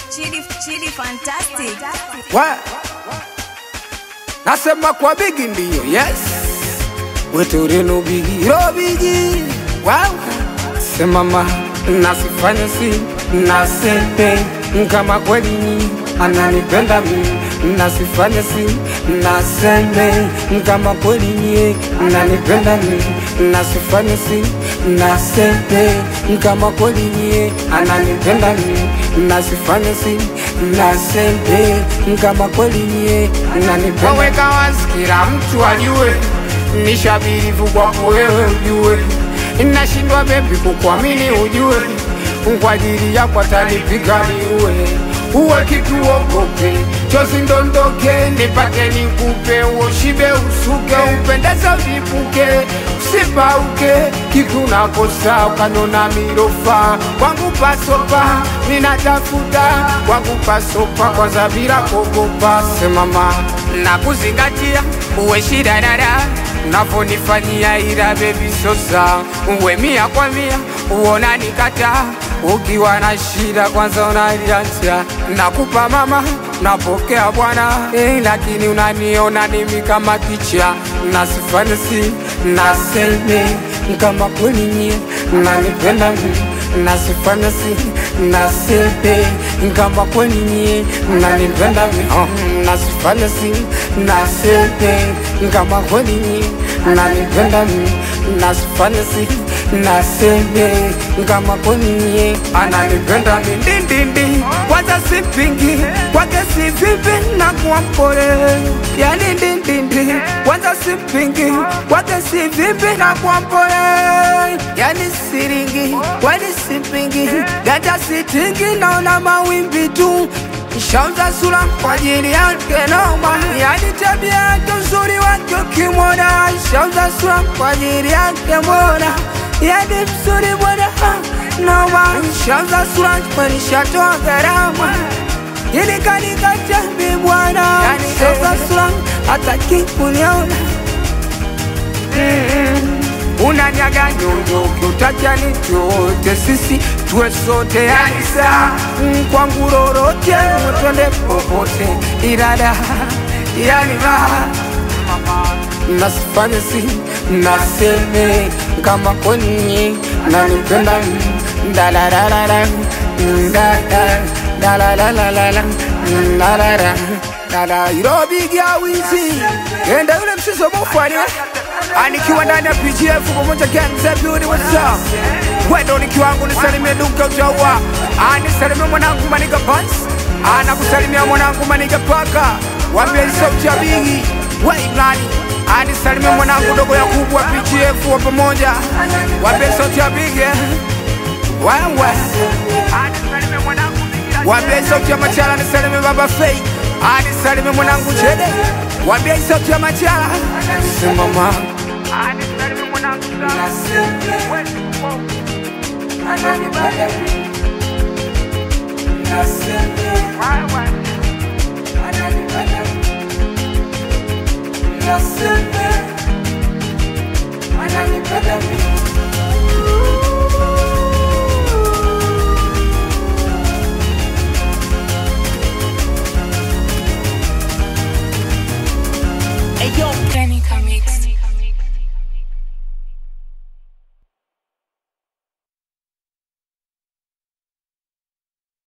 Chidi fantastic. What? Nasema kwa bigi ndiyo, yes. Wetu reno bigi, ro bigi. Wow. Sema ma, nasifanya si, nasepe. Kama kweli ni, ananipenda mi. Nasifanya si, nasepe. Kama kweli ni, ananipenda mi. Nasifanya si, nasepe. Kama kweli ni, ananipenda mi. Nasifanya si, nasepe. Kama kweli ni, ananipenda. Waweka wazi kila mtu ajue, nishabirifu kwako wewe ujue. Nashindwa baby kukuamini ujue, kwa ajili yako atanipiga niue. Uwe kitu okoke, chozi ndondoke, nipate nikupe. Ushibe usuke, upendeze ujipuke, usipauke. Kitu nakosa ukanona mirofa, kwangu pasopa, ninatafuta. Kwangu pasopa, kwanza bila kugopa. Semama, nakuzingatia, uwe shida dada. Unaponifanyia ila baby sosa, uwe mia kwa mia, uona nikata. Ukiwa na shida kwanza unaliacha. Nakupa mama, napokea bwana, lakini unaniona nimi kama kicha. Nasifanya si, naseme. Kama kweli nye, nanipenda mi. Nasifanya si, naseme. Kama kweli nye, nanipenda mi. Nasifanya si, naseme. Kama kweli nye, nanipenda mi. Nasifanya si, naseme. Kama kweli nye, ananipenda mi. Ndindindi, kwanza sipingi, kwake si vipi na kuampore. Yani ndindindi, kwanza sipingi, kwake si vipi na kuampore. Yani siringi, kwani sipingi, gata sitingi, naona mawimbi tu. Shauza sura kwa ajili yake noma, yani tabia yake uzuri wake ukimwona. Shauza sura kwa ajili yake mbona, yani mzuri bwana noma. Shauza sura kwa nishatoa gharama, ili kanika jambi bwana. Yani shauza sura hataki kuniona. Unanyaga nyonyo kiutakia nitote, sisi tuwe sote yani saa. Kwangu lolote, twende popote, irada yani raha. Nasifanya si, naseme. Kama kwenye, nanipenda mi. Dalalalala, dalalalala, dala irobigi ya wizi. Enda yule msiso mufani anikiwa ndani ya PGF pamoja gang Zebudi what's up. Wendo nikiwangu nisalimie duka utawa. Anisalimie mwanangu maniga Buns, anakusalimia mwanangu maniga Paka. Wambia sauti ya bigi wai blani. Anisalimie mwanangu dogo ya kubwa PGF wa pamoja. Wambia sauti ya bigi wewe. Anisalimie mwanangu bigi. Wambia sauti ya Machala, nisalimie baba Fei. Anisalimie mwanangu Chede. Wambia sauti ya Machala. Simama. Anisalimie mwanangu Naseme.